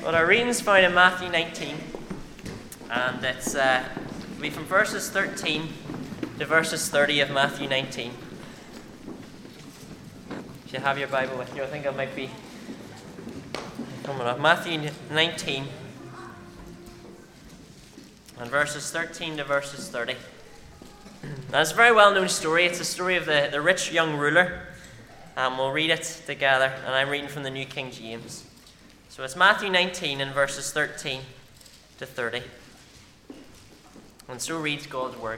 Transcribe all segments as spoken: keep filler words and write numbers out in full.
Well, our reading's found in Matthew nineteen, and it's uh, it'll be from verses thirteen to verses thirty of Matthew nineteen. If you have your Bible with you, I think it might be coming up. Matthew nineteen, and verses thirteen to verses thirty. Now, it's a very well-known story. It's the story of the, the rich young ruler. And we'll read it together, and I'm reading from the New King James. So it's Matthew nineteen and verses thirteen to thirty. And so reads God's word.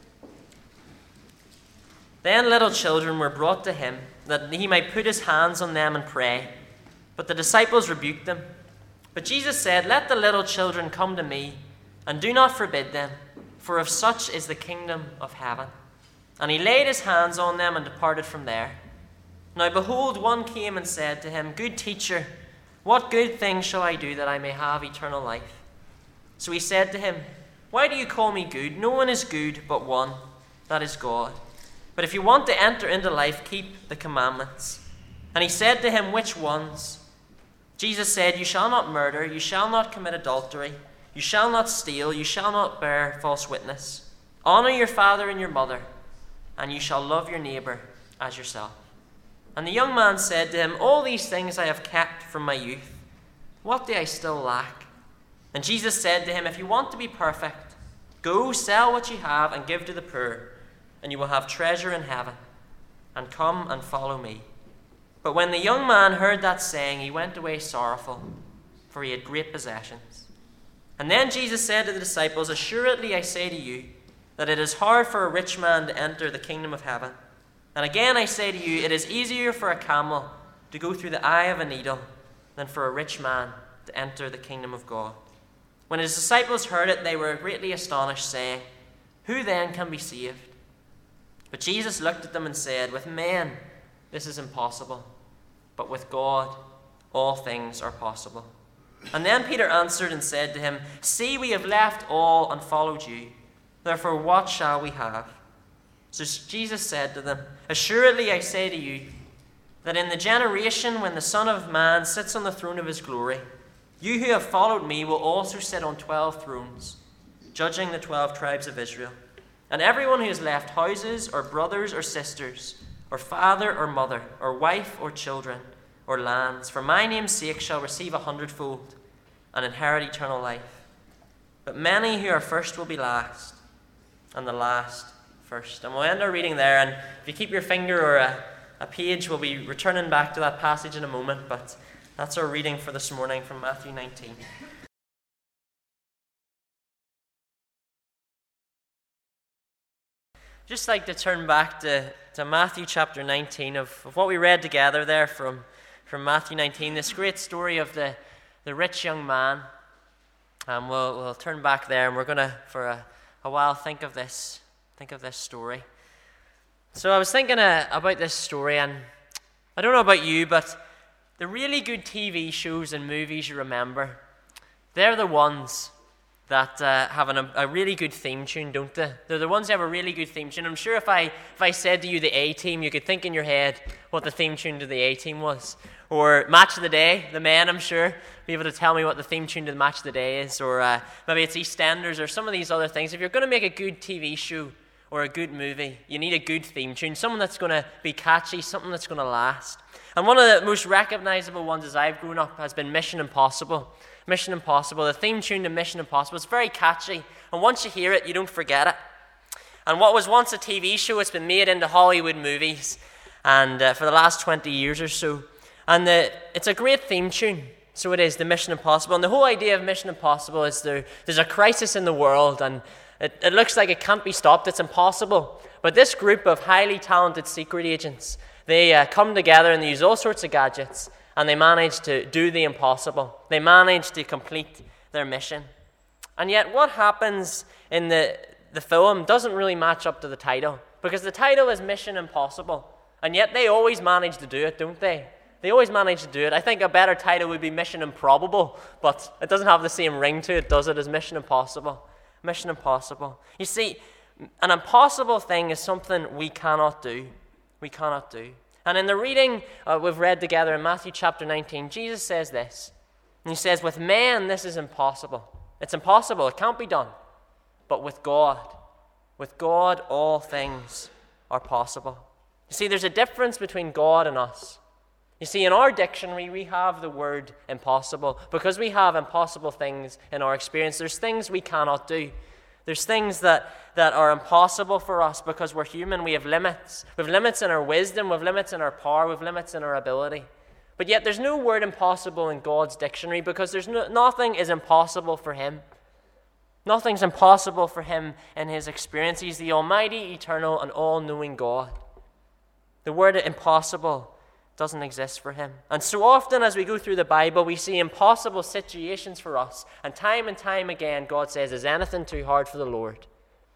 Then little children were brought to him, that he might put his hands on them and pray. But the disciples rebuked them. But Jesus said, "Let the little children come to me, and do not forbid them, for of such is the kingdom of heaven." And he laid his hands on them and departed from there. Now behold, one came and said to him, "Good teacher, what good thing shall I do that I may have eternal life?" So he said to him, "Why do you call me good? No one is good but one, that is God. But if you want to enter into life, keep the commandments." And he said to him, "Which ones?" Jesus said, "You shall not murder, you shall not commit adultery, you shall not steal, you shall not bear false witness. Honor your father and your mother, and you shall love your neighbor as yourself." And the young man said to him, "All these things I have kept from my youth. What do I still lack?" And Jesus said to him, "If you want to be perfect, go sell what you have and give to the poor, and you will have treasure in heaven. And come and follow me." But when the young man heard that saying, he went away sorrowful, for he had great possessions. And then Jesus said to the disciples, "Assuredly I say to you, that it is hard for a rich man to enter the kingdom of heaven. And again I say to you, it is easier for a camel to go through the eye of a needle than for a rich man to enter the kingdom of God." When his disciples heard it, they were greatly astonished, saying, "Who then can be saved?" But Jesus looked at them and said, "With men this is impossible, but with God all things are possible." And then Peter answered and said to him, "See, we have left all and followed you. Therefore what shall we have?" So Jesus said to them, "Assuredly I say to you, that in the generation when the Son of Man sits on the throne of his glory, you who have followed me will also sit on twelve thrones, judging the twelve tribes of Israel. And everyone who has left houses, or brothers, or sisters, or father, or mother, or wife, or children, or lands, for my name's sake shall receive a hundredfold, and inherit eternal life. But many who are first will be last, and the last first." And we'll end our reading there, and if you keep your finger or a, a page, we'll be returning back to that passage in a moment, but that's our reading for this morning from Matthew nineteen. Just like to turn back to, to Matthew chapter nineteen, of, of what we read together there from, from Matthew nineteen, this great story of the, the rich young man. And we'll, we'll turn back there, and we're going to, for a, a while, think of this Think of this story. So I was thinking uh, about this story, and I don't know about you, but the really good T V shows and movies you remember, they're the ones that uh, have an, a really good theme tune, don't they? They're the ones that have a really good theme tune. I'm sure if I if I said to you the A-Team, you could think in your head what the theme tune to the A-Team was. Or Match of the Day, the men, I'm sure, be able to tell me what the theme tune to the Match of the Day is. Or uh, maybe it's EastEnders or some of these other things. If you're going to make a good T V show or a good movie, you need a good theme tune, something that's going to be catchy, something that's going to last. And one of the most recognizable ones as I've grown up has been Mission Impossible. Mission Impossible, the theme tune to Mission Impossible, it's very catchy, and once you hear it, you don't forget it. And what was once a T V show, it's been made into Hollywood movies, and uh, for the last twenty years or so. And the, it's a great theme tune, so it is, the Mission Impossible. And the whole idea of Mission Impossible is there, there's a crisis in the world, and It, it looks like it can't be stopped. It's impossible. But this group of highly talented secret agents, they uh, come together and they use all sorts of gadgets, and they manage to do the impossible. They manage to complete their mission. And yet what happens in the, the film doesn't really match up to the title, because the title is Mission Impossible, and yet they always manage to do it, don't they? They always manage to do it. I think a better title would be Mission Improbable, but it doesn't have the same ring to it, does it, as Mission Impossible? Mission Impossible. You see, an impossible thing is something we cannot do. We cannot do. And in the reading uh, we've read together in Matthew chapter nineteen, Jesus says this. And he says, with men, this is impossible. It's impossible. It can't be done. But with God, with God, all things are possible. You see, there's a difference between God and us. You see, in our dictionary, we have the word impossible. Because we have impossible things in our experience, there's things we cannot do. There's things that, that are impossible for us because we're human. We have limits. We have limits in our wisdom. We have limits in our power. We have limits in our ability. But yet there's no word impossible in God's dictionary because there's no, nothing is impossible for him. Nothing's impossible for him in his experience. He's the almighty, eternal, and all-knowing God. The word impossible doesn't exist for him. And so often as we go through the Bible, we see impossible situations for us. And time and time again, God says, is anything too hard for the Lord?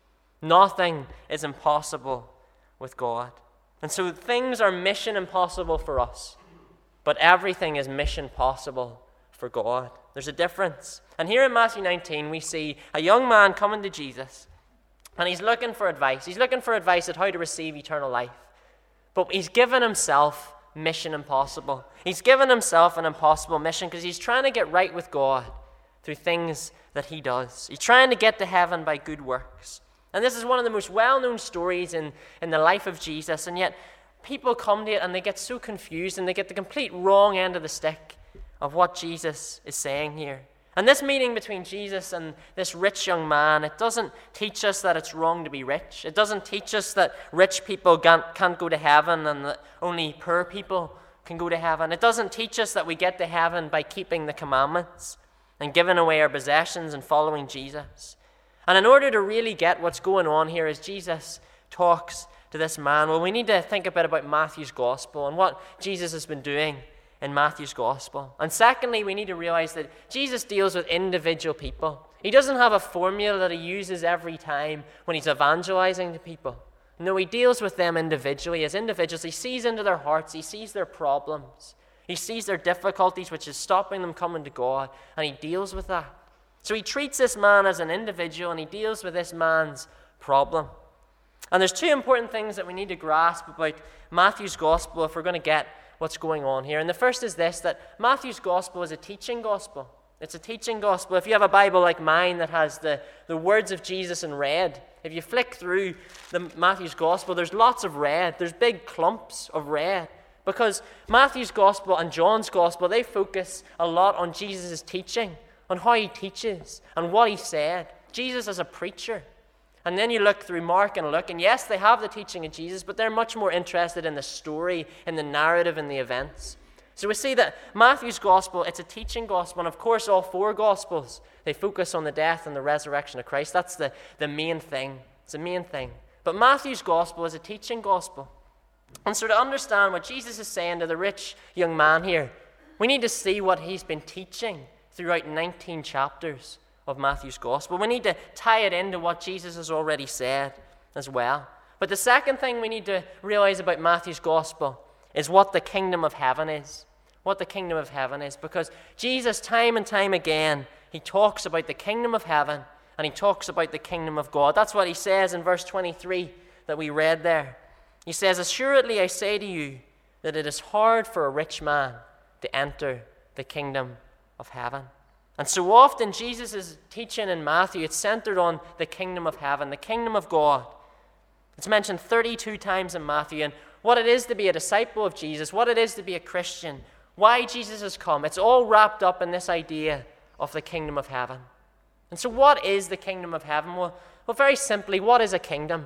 Nothing is impossible with God. And so things are mission impossible for us, but everything is mission possible for God. There's a difference. And here in Matthew nineteen, we see a young man coming to Jesus, and he's looking for advice. He's looking for advice on how to receive eternal life. But he's given himself mission impossible. He's given himself an impossible mission because he's trying to get right with God through things that he does. He's trying to get to heaven by good works. And this is one of the most well-known stories in, in the life of Jesus, and yet people come to it and they get so confused and they get the complete wrong end of the stick of what Jesus is saying here. And this meeting between Jesus and this rich young man, it doesn't teach us that it's wrong to be rich. It doesn't teach us that rich people can't, can't go to heaven and that only poor people can go to heaven. It doesn't teach us that we get to heaven by keeping the commandments and giving away our possessions and following Jesus. And in order to really get what's going on here as Jesus talks to this man, well, we need to think a bit about Matthew's gospel and what Jesus has been doing in Matthew's gospel. And secondly, we need to realize that Jesus deals with individual people. He doesn't have a formula that he uses every time when he's evangelizing to people. No, he deals with them individually. As individuals, he sees into their hearts. He sees their problems. He sees their difficulties, which is stopping them coming to God, and he deals with that. So he treats this man as an individual, and he deals with this man's problem. And there's two important things that we need to grasp about Matthew's gospel if we're going to get what's going on here. And the first is this, that Matthew's gospel is a teaching gospel. It's a teaching gospel. If you have a Bible like mine that has the, the words of Jesus in red, if you flick through the Matthew's gospel, there's lots of red. There's big clumps of red. Because Matthew's gospel and John's gospel, they focus a lot on Jesus' teaching, on how he teaches and what he said. Jesus as a preacher. And then you look through Mark and Luke, and yes, they have the teaching of Jesus, but they're much more interested in the story, in the narrative, in the events. So we see that Matthew's gospel, it's a teaching gospel, and of course all four gospels, they focus on the death and the resurrection of Christ. That's the, the main thing. It's the main thing. But Matthew's gospel is a teaching gospel. And so to understand what Jesus is saying to the rich young man here, we need to see what he's been teaching throughout nineteen chapters of Matthew's gospel. We need to tie it into what Jesus has already said as well. But the second thing we need to realize about Matthew's gospel is what the kingdom of heaven is. What the kingdom of heaven is. Because Jesus, time and time again, he talks about the kingdom of heaven and he talks about the kingdom of God. That's what he says in verse twenty-three that we read there. He says, "Assuredly I say to you that it is hard for a rich man to enter the kingdom of heaven." And so often Jesus' teaching in Matthew, it's centered on the kingdom of heaven, the kingdom of God. It's mentioned thirty-two times in Matthew, and what it is to be a disciple of Jesus, what it is to be a Christian, why Jesus has come, it's all wrapped up in this idea of the kingdom of heaven. And so what is the kingdom of heaven? Well, well, very simply, what is a kingdom?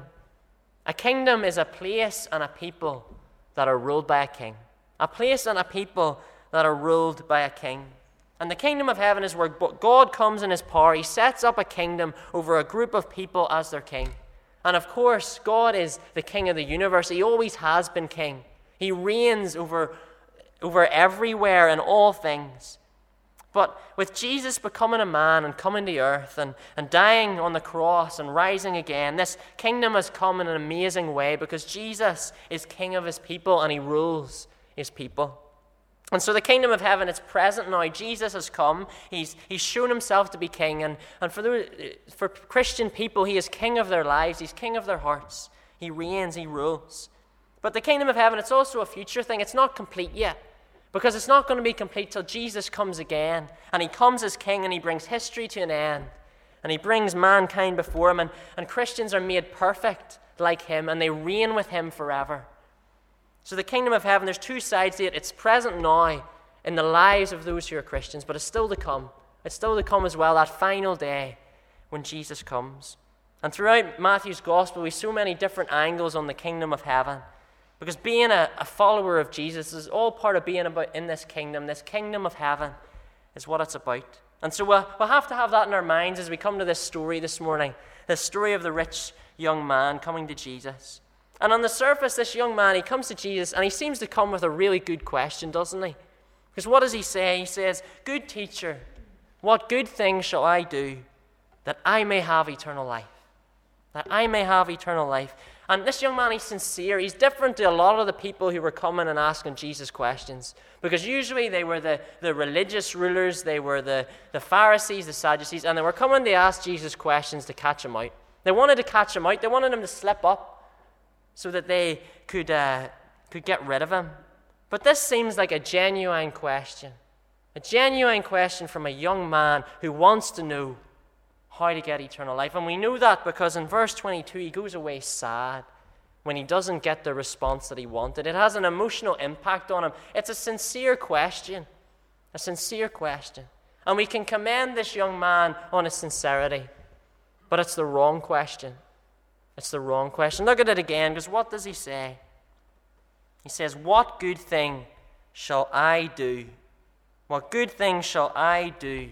A kingdom is a place and a people that are ruled by a king. A place and a people that are ruled by a king. And the kingdom of heaven is where God comes in his power. He sets up a kingdom over a group of people as their king. And of course, God is the king of the universe. He always has been king. He reigns over, over everywhere and all things. But with Jesus becoming a man and coming to earth and, and dying on the cross and rising again, this kingdom has come in an amazing way because Jesus is king of his people and he rules his people. And so the kingdom of heaven is present now. Jesus has come. He's, he's shown himself to be king. And, and for, the, for Christian people, he is king of their lives. He's king of their hearts. He reigns. He rules. But the kingdom of heaven, it's also a future thing. It's not complete yet. Because it's not going to be complete till Jesus comes again. And he comes as king and he brings history to an end. And he brings mankind before him. And, and Christians are made perfect like him. And they reign with him forever. So the kingdom of heaven, there's two sides to it. It's present now in the lives of those who are Christians. But it's still to come. It's still to come as well, that final day when Jesus comes. And throughout Matthew's gospel, we see so many different angles on the kingdom of heaven. Because being a, a follower of Jesus is all part of being about in this kingdom. This kingdom of heaven is what it's about. And so we'll, we'll have to have that in our minds as we come to this story this morning. This story of the rich young man coming to Jesus. And on the surface, this young man, he comes to Jesus and he seems to come with a really good question, doesn't he? Because what does he say? He says, "Good teacher, what good thing shall I do that I may have eternal life?" That I may have eternal life. And this young man, he's sincere. He's different to a lot of the people who were coming and asking Jesus questions. Because usually they were the, the religious rulers, they were the, the Pharisees, the Sadducees, and they were coming to ask Jesus questions to catch him out. They wanted to catch him out. They wanted him to slip up so that they could, uh, could get rid of him. But this seems like a genuine question. A genuine question from a young man who wants to know how to get eternal life. And we know that because in verse twenty-two, he goes away sad when he doesn't get the response that he wanted. It has an emotional impact on him. It's a sincere question. A sincere question. And we can commend this young man on his sincerity. But it's the wrong question. It's the wrong question. Look at it again, because what does he say? He says, "What good thing shall I do? What good thing shall I do?"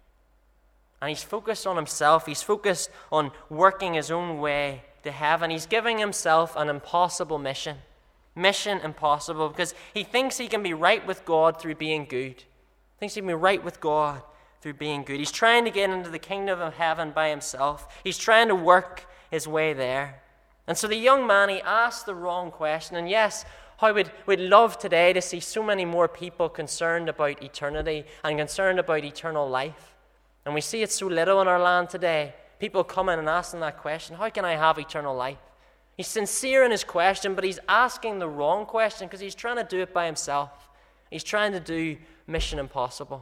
And he's focused on himself. He's focused on working his own way to heaven. He's giving himself an impossible mission. Mission impossible, because he thinks he can be right with God through being good. He thinks he can be right with God through being good. He's trying to get into the kingdom of heaven by himself. He's trying to work his way there. And so the young man, he asked the wrong question. And yes, how we'd, we'd love today to see so many more people concerned about eternity and concerned about eternal life. And we see it so little in our land today. People coming and asking that question, how can I have eternal life? He's sincere in his question, but he's asking the wrong question because he's trying to do it by himself. He's trying to do mission impossible.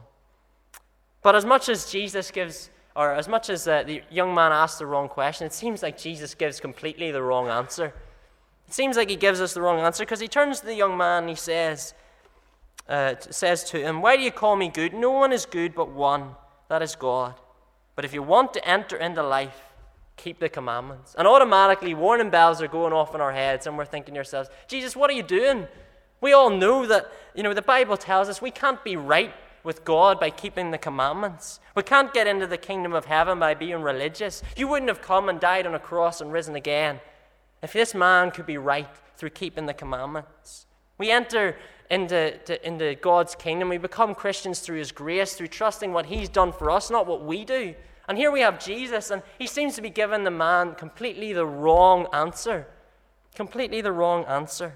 But as much as Jesus gives, or as much as uh, the young man asks the wrong question, it seems like Jesus gives completely the wrong answer. It seems like he gives us the wrong answer because he turns to the young man and he says, uh, says to him, "Why do you call me good? No one is good but one, that is God. But if you want to enter into life, keep the commandments." And automatically warning bells are going off in our heads and we're thinking to ourselves, Jesus, what are you doing? We all know that, you know, the Bible tells us we can't be right with God by keeping the commandments. We can't get into the kingdom of heaven by being religious. You wouldn't have come and died on a cross and risen again if this man could be right through keeping the commandments. We enter into, to, into God's kingdom. We become Christians through his grace, through trusting what he's done for us, not what we do. And here we have Jesus, and he seems to be giving the man completely the wrong answer. Completely the wrong answer.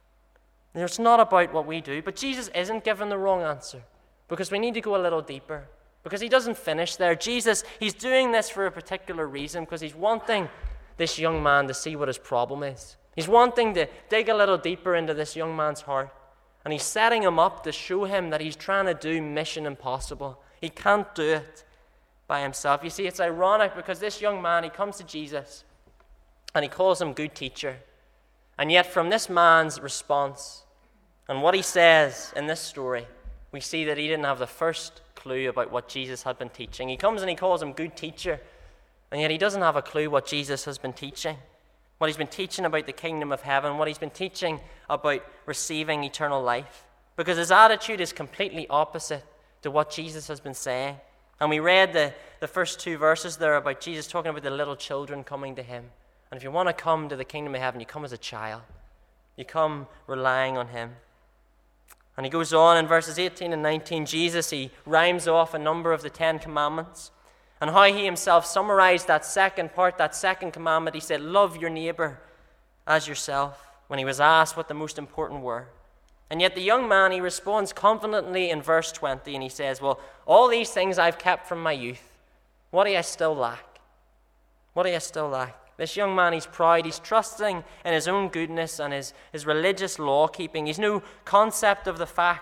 It's not about what we do, but Jesus isn't giving the wrong answer because we need to go a little deeper. Because he doesn't finish there. Jesus, he's doing this for a particular reason because he's wanting this young man to see what his problem is. He's wanting to dig a little deeper into this young man's heart. And he's setting him up to show him that he's trying to do mission impossible. He can't do it by himself. You see, it's ironic because this young man, he comes to Jesus and he calls him good teacher. And yet from this man's response and what he says in this story, we see that he didn't have the first clue about what Jesus had been teaching. He comes and he calls him good teacher, and yet he doesn't have a clue what Jesus has been teaching. What he's been teaching about the kingdom of heaven, what he's been teaching about receiving eternal life. Because his attitude is completely opposite to what Jesus has been saying. And we read the, the first two verses there about Jesus talking about the little children coming to him. And if you want to come to the kingdom of heaven, you come as a child. You come relying on him. And he goes on in verses eighteen and nineteen, Jesus, he rhymes off a number of the Ten Commandments. And how he himself summarized that second part, that second commandment, he said, love your neighbor as yourself, when he was asked what the most important were. And yet the young man, he responds confidently in verse twenty, and he says, well, all these things I've kept from my youth. What do I still lack? What do I still lack? This young man, he's proud. He's trusting in his own goodness and his, his religious law-keeping. He's no concept of the fact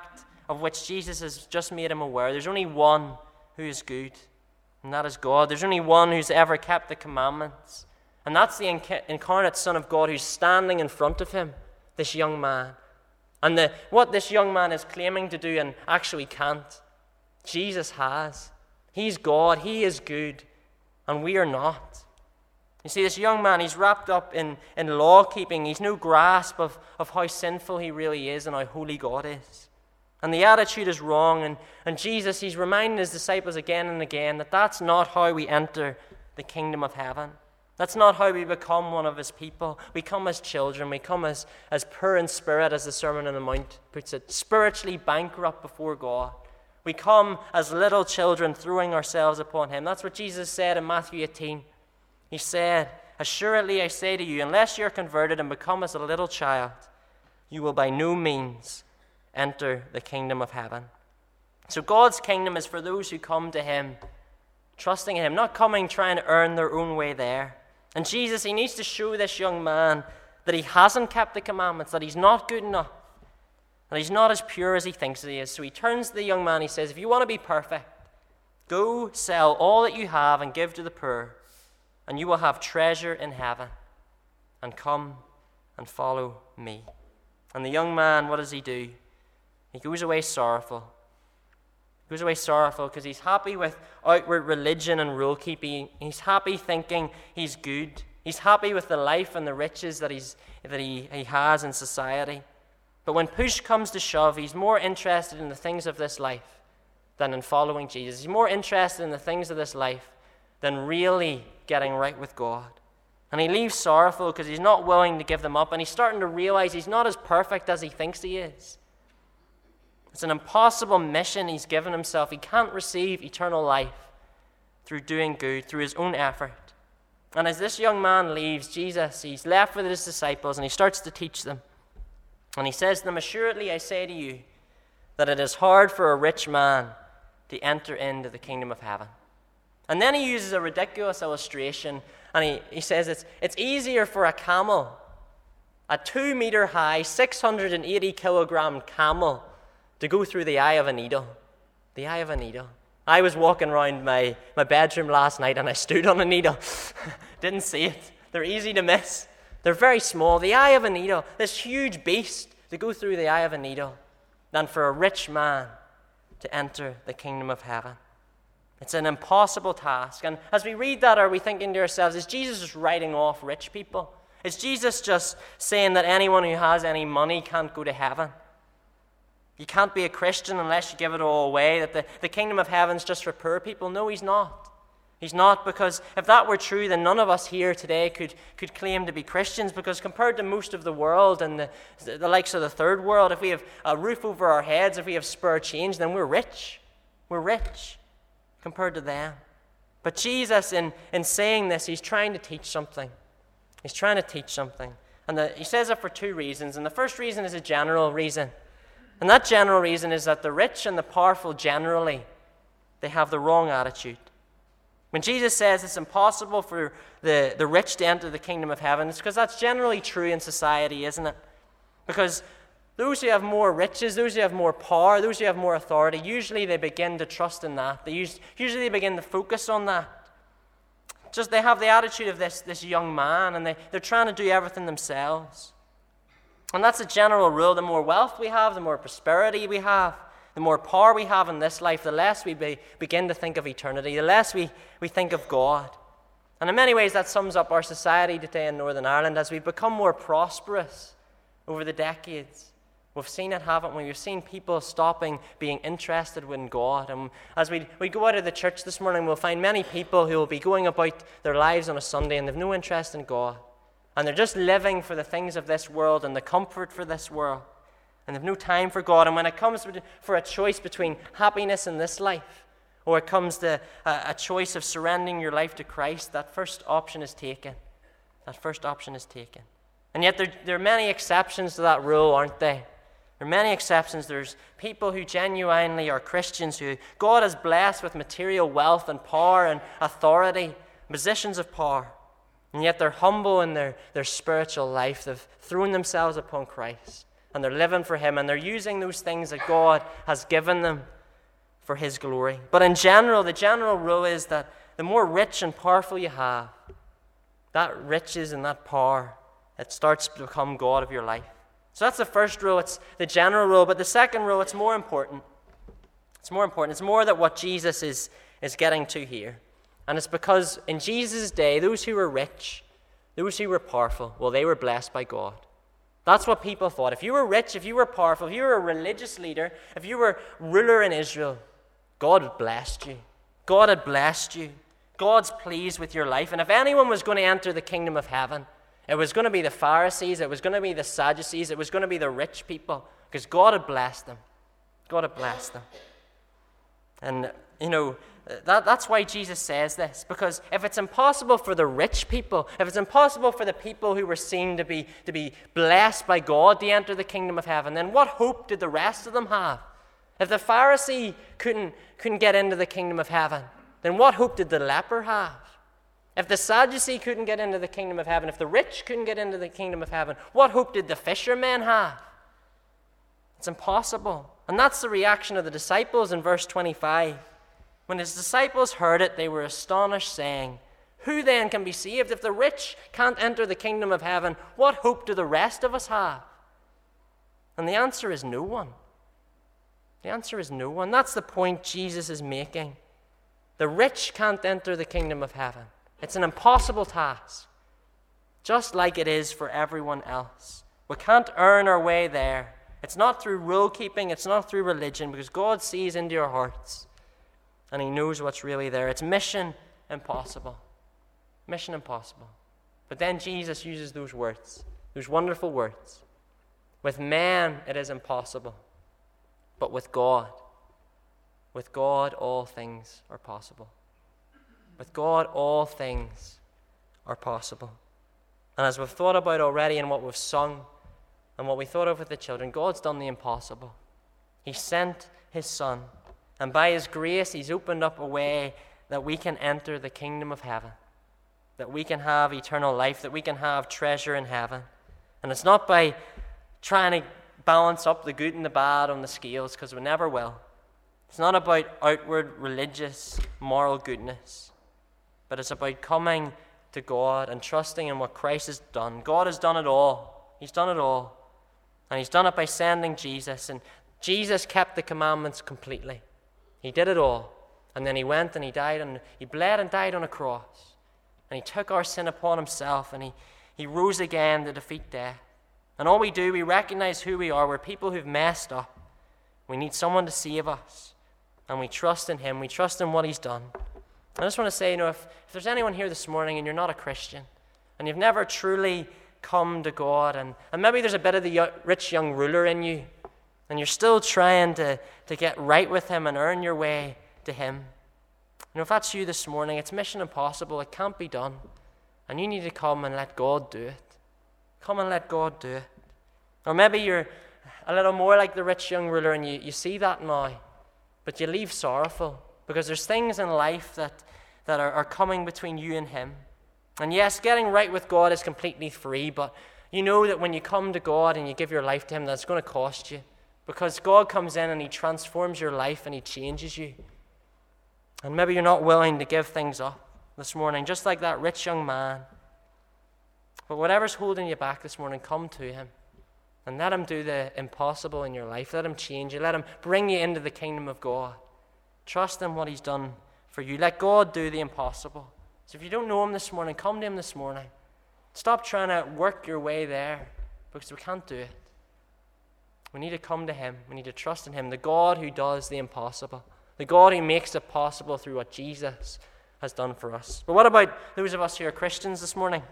of which Jesus has just made him aware. There's only one who is good, and that is God. There's only one who's ever kept the commandments, and that's the inc- incarnate Son of God who's standing in front of him, this young man. And the, what this young man is claiming to do and actually can't, Jesus has. He's God, he is good, and we are not. You see, this young man, he's wrapped up in, in law-keeping. He's no grasp of, of how sinful he really is and how holy God is. And the attitude is wrong. And, and Jesus, he's reminding his disciples again and again that that's not how we enter the kingdom of heaven. That's not how we become one of his people. We come as children. We come as, as poor in spirit, as the Sermon on the Mount puts it, spiritually bankrupt before God. We come as little children throwing ourselves upon him. That's what Jesus said in Matthew eighteen. He said, "Assuredly I say to you, unless you're converted and become as a little child, you will by no means enter the kingdom of heaven." So God's kingdom is for those who come to him, trusting in him, not coming trying to earn their own way there. And Jesus, he needs to show this young man that he hasn't kept the commandments, that he's not good enough, that he's not as pure as he thinks he is. So he turns to the young man, he says, if you want to be perfect, go sell all that you have and give to the poor, and you will have treasure in heaven, and come and follow me. And the young man, what does he do? He goes away sorrowful. He goes away sorrowful because he's happy with outward religion and rule keeping. He's happy thinking he's good. He's happy with the life and the riches that he's that he, he has in society. But when push comes to shove, he's more interested in the things of this life than in following Jesus. He's more interested in the things of this life than really getting right with God. And he leaves sorrowful because he's not willing to give them up. And he's starting to realize he's not as perfect as he thinks he is. It's an impossible mission he's given himself. He can't receive eternal life through doing good, through his own effort. And as this young man leaves Jesus, he's left with his disciples and he starts to teach them. And he says to them, assuredly I say to you that it is hard for a rich man to enter into the kingdom of heaven. And then he uses a ridiculous illustration, and he, he says it's, it's easier for a camel, a two meter high, six hundred eighty kilogram camel, to go through the eye of a needle. The eye of a needle. I was walking around my, my bedroom last night and I stood on a needle. Didn't see it. They're easy to miss. They're very small. The eye of a needle, this huge beast to go through the eye of a needle, than for a rich man to enter the kingdom of heaven. It's an impossible task. And as we read that, are we thinking to ourselves, is Jesus just writing off rich people? Is Jesus just saying that anyone who has any money can't go to heaven? You can't be a Christian unless you give it all away, that the, the kingdom of heaven's just for poor people? No, he's not. He's not, because if that were true, then none of us here today could, could claim to be Christians, because compared to most of the world and the, the likes of the third world, if we have a roof over our heads, if we have spare change, then we're rich. We're rich compared to them. But Jesus, in, in saying this, he's trying to teach something. He's trying to teach something. And the, he says it for two reasons. And the first reason is a general reason. And that general reason is that the rich and the powerful generally, they have the wrong attitude. When Jesus says it's impossible for the, the rich to enter the kingdom of heaven, it's because that's generally true in society, isn't it? Because those who have more riches, those who have more power, those who have more authority, usually they begin to trust in that. They use, usually they begin to focus on that. Just they have the attitude of this, this young man, and they, they're trying to do everything themselves. And that's a general rule. The more wealth we have, the more prosperity we have, the more power we have in this life, the less we be, begin to think of eternity, the less we, we think of God. And in many ways that sums up our society today in Northern Ireland. As we've become more prosperous over the decades, we've seen it, haven't we? We've seen people stopping being interested in God. And as we, we go out of the church this morning, we'll find many people who will be going about their lives on a Sunday and they've no interest in God. And they're just living for the things of this world and the comfort for this world. And they've no time for God. And when it comes for a choice between happiness in this life, or it comes to a, a choice of surrendering your life to Christ, that first option is taken. That first option is taken. And yet there, there are many exceptions to that rule, aren't there? There are many exceptions. There's people who genuinely are Christians, who God has blessed with material wealth and power and authority, positions of power. And yet they're humble in their, their spiritual life. They've thrown themselves upon Christ. and they're living for him, and they're using those things that God has given them for his glory. But in general, the general rule is that the more rich and powerful you have, that riches and that power, it starts to become God of your life. So that's the first rule. It's the general rule. But the second rule, it's more important. It's more important. It's more that what Jesus is, is getting to here. And it's because in Jesus' day, those who were rich, those who were powerful, well, they were blessed by God. That's what people thought. If you were rich, if you were powerful, if you were a religious leader, if you were ruler in Israel, God had blessed you. God had blessed you. God's pleased with your life. And if anyone was going to enter the kingdom of heaven, it was going to be the Pharisees, it was going to be the Sadducees, it was going to be the rich people, because God had blessed them. God had blessed them. And, you know, that, that's why Jesus says this, because if it's impossible for the rich people, if it's impossible for the people who were seen to be, to be blessed by God to enter the kingdom of heaven, then what hope did the rest of them have? If the Pharisee couldn't, couldn't get into the kingdom of heaven, then what hope did the leper have? If the Sadducee couldn't get into the kingdom of heaven, if the rich couldn't get into the kingdom of heaven, what hope did the fishermen have? It's impossible. And that's the reaction of the disciples in verse twenty-five. When his disciples heard it, they were astonished, saying, "Who then can be saved? If the rich can't enter the kingdom of heaven, what hope do the rest of us have?" And the answer is no one. The answer is no one. That's the point Jesus is making. The rich can't enter the kingdom of heaven. It's an impossible task, just like it is for everyone else. We can't earn our way there. It's not through rule keeping, it's not through religion, because God sees into your hearts and he knows what's really there. It's mission impossible. Mission impossible. But then Jesus uses those words, those wonderful words. With man it is impossible, but with God, with God all things are possible. With God all things are possible. And as we've thought about already in what we've sung and what we thought of with the children, God's done the impossible. He sent his Son, and by his grace he's opened up a way that we can enter the kingdom of heaven, that we can have eternal life, that we can have treasure in heaven. And it's not by trying to balance up the good and the bad on the scales, because we never will. It's not about outward religious moral goodness, but it's about coming to God and trusting in what Christ has done. God has done it all. He's done it all. And he's done it by sending Jesus. And Jesus kept the commandments completely. He did it all. And then he went and he died, and he bled and died on a cross. And he took our sin upon himself, and he, he rose again to defeat death. And all we do, we recognize who we are. We're people who've messed up. We need someone to save us. And we trust in him. We trust in what he's done. I just want to say, you know, if, if there's anyone here this morning and you're not a Christian, and you've never truly come to God, and, and maybe there's a bit of the rich young ruler in you, and you're still trying to, to get right with him and earn your way to him. You know, if that's you this morning, it's mission impossible. It can't be done. And you need to come and let God do it. Come and let God do it. Or maybe you're a little more like the rich young ruler, and you, you see that now, but you leave sorrowful, because there's things in life that, that are, are coming between you and him. And yes, getting right with God is completely free, but you know that when you come to God and you give your life to him, that's going to cost you. Because God comes in and he transforms your life and he changes you. And maybe you're not willing to give things up this morning, just like that rich young man. But whatever's holding you back this morning, come to him. And let him do the impossible in your life. Let him change you. Let him bring you into the kingdom of God. Trust in what he's done for you. Let God do the impossible. So if you don't know him this morning, come to him this morning. Stop trying to work your way there, because we can't do it. We need to come to him. We need to trust in him, the God who does the impossible, the God who makes it possible through what Jesus has done for us. But what about those of us who are Christians this morning?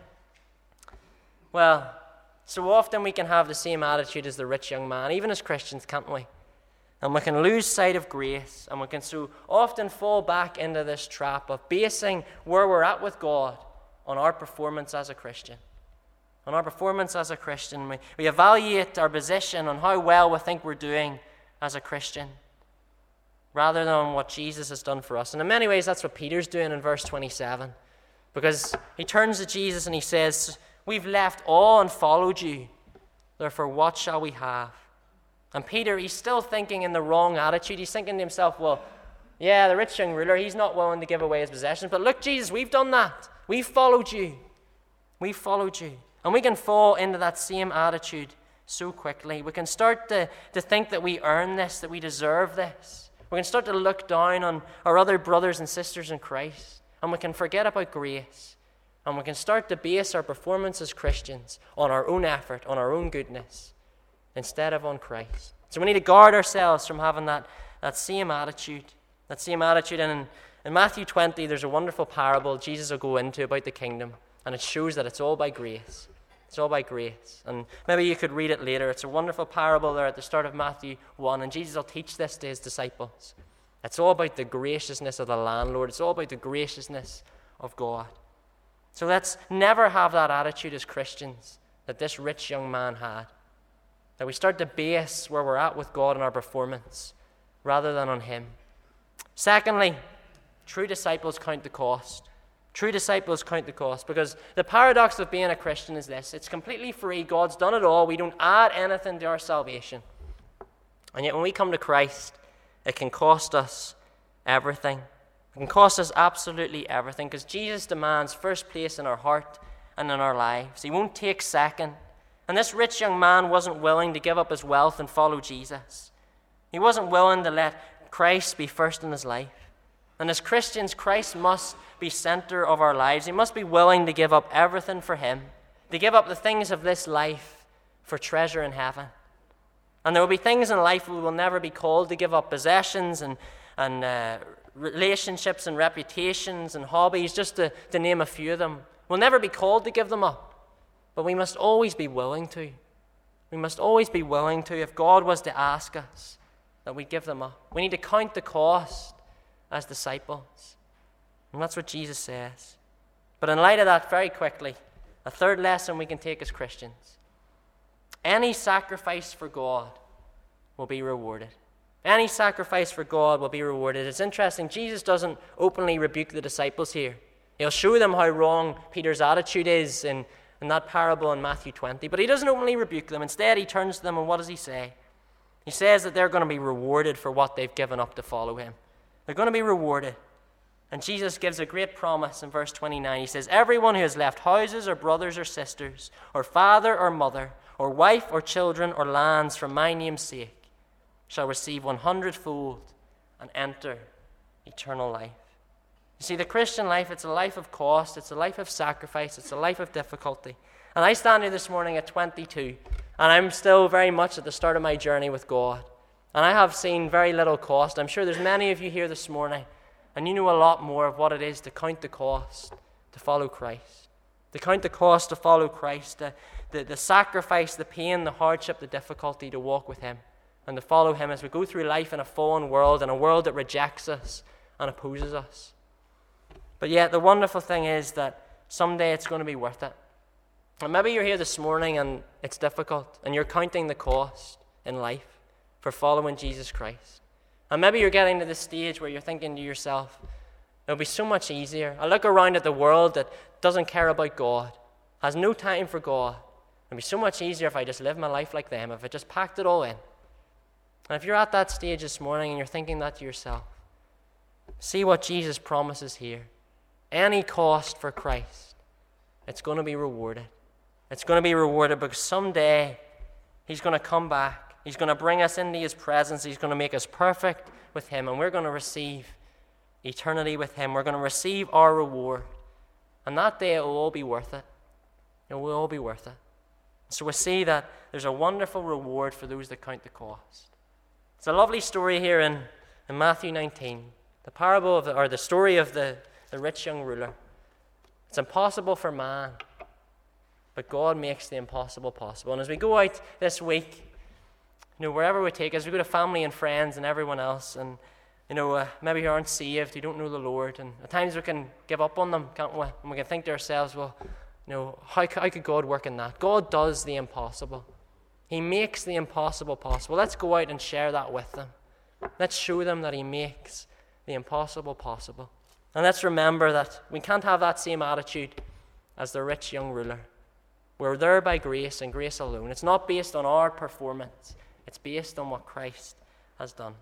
Well, so often we can have the same attitude as the rich young man, even as Christians, can't we? And we can lose sight of grace, and we can so often fall back into this trap of basing where we're at with God on our performance as a Christian. On our performance as a Christian. We, we evaluate our position on how well we think we're doing as a Christian, rather than on what Jesus has done for us. And in many ways, that's what Peter's doing in verse twenty-seven. Because he turns to Jesus and he says, "We've left all and followed you." Therefore, what shall we have? And Peter, he's still thinking in the wrong attitude. He's thinking to himself, well, yeah, the rich young ruler, he's not willing to give away his possessions. But look, Jesus, we've done that. We've followed you. We've followed you. And we can fall into that same attitude so quickly. We can start to, to think that we earn this, that we deserve this. We can start to look down on our other brothers and sisters in Christ. And we can forget about grace. And we can start to base our performance as Christians on our own effort, on our own goodness, instead of on Christ. So we need to guard ourselves from having that, that same attitude. That same attitude. And in, in Matthew twenty, there's a wonderful parable Jesus will go into about the kingdom. And it shows that it's all by grace. It's all by grace. And maybe you could read it later. It's a wonderful parable there at the start of Matthew one. And Jesus will teach this to his disciples. It's all about the graciousness of the landlord. It's all about the graciousness of God. So let's never have that attitude as Christians that this rich young man had. That we start to base where we're at with God in our performance rather than on him. Secondly, true disciples count the cost. True disciples count the cost, because the paradox of being a Christian is this. It's completely free. God's done it all. We don't add anything to our salvation. And yet when we come to Christ, it can cost us everything. It can cost us absolutely everything, because Jesus demands first place in our heart and in our lives. He won't take second. And this rich young man wasn't willing to give up his wealth and follow Jesus. He wasn't willing to let Christ be first in his life. And as Christians, Christ must be center of our lives. He must be willing to give up everything for him, to give up the things of this life for treasure in heaven. And there will be things in life we will never be called to give up, possessions and, and uh, relationships and reputations and hobbies, just to, to name a few of them. We'll never be called to give them up, but we must always be willing to. We must always be willing to, if God was to ask us, that we give them up. We need to count the cost as disciples. And that's what Jesus says. But in light of that, very quickly, a third lesson we can take as Christians. Any sacrifice for God will be rewarded. Any sacrifice for God will be rewarded. It's interesting, Jesus doesn't openly rebuke the disciples here. He'll show them how wrong Peter's attitude is in, in that parable in Matthew twenty. But he doesn't openly rebuke them. Instead, he turns to them, and what does he say? He says that they're going to be rewarded for what they've given up to follow him. They're going to be rewarded. And Jesus gives a great promise in verse twenty-nine. He says, everyone who has left houses or brothers or sisters or father or mother or wife or children or lands for my name's sake shall receive one hundredfold and enter eternal life. You see, the Christian life, it's a life of cost. It's a life of sacrifice. It's a life of difficulty. And I stand here this morning at twenty-two, and I'm still very much at the start of my journey with God. And I have seen very little cost. I'm sure there's many of you here this morning, and you know a lot more of what it is to count the cost to follow Christ. To count the cost to follow Christ, the, the, the sacrifice, the pain, the hardship, the difficulty to walk with him and to follow him as we go through life in a fallen world, in a world that rejects us and opposes us. But yet the wonderful thing is that someday it's going to be worth it. And maybe you're here this morning and it's difficult and you're counting the cost in life for following Jesus Christ. And maybe you're getting to the stage where you're thinking to yourself, it'll be so much easier. I look around at the world that doesn't care about God, has no time for God. It'll be so much easier if I just live my life like them, if I just packed it all in. And if you're at that stage this morning and you're thinking that to yourself, see what Jesus promises here. Any cost for Christ, it's going to be rewarded. It's going to be rewarded because someday he's going to come back. He's going to bring us into his presence. He's going to make us perfect with him, and we're going to receive eternity with him. We're going to receive our reward. And that day it will all be worth it. It will all be worth it. So we see that there's a wonderful reward for those that count the cost. It's a lovely story here in, in Matthew nineteen. The parable of the, or the story of the, the rich young ruler. It's impossible for man, but God makes the impossible possible. And as we go out this week, you know, wherever we take us, we go to family and friends and everyone else, and you know, uh, maybe you aren't saved, you don't know the Lord, and at times we can give up on them, can't we? And we can think to ourselves, well, you know, how, how could God work in that? God does the impossible. He makes the impossible possible. Let's go out and share that with them. Let's show them that he makes the impossible possible. And let's remember that we can't have that same attitude as the rich young ruler. We're there by grace and grace alone. It's not based on our performance. It's based on what Christ has done.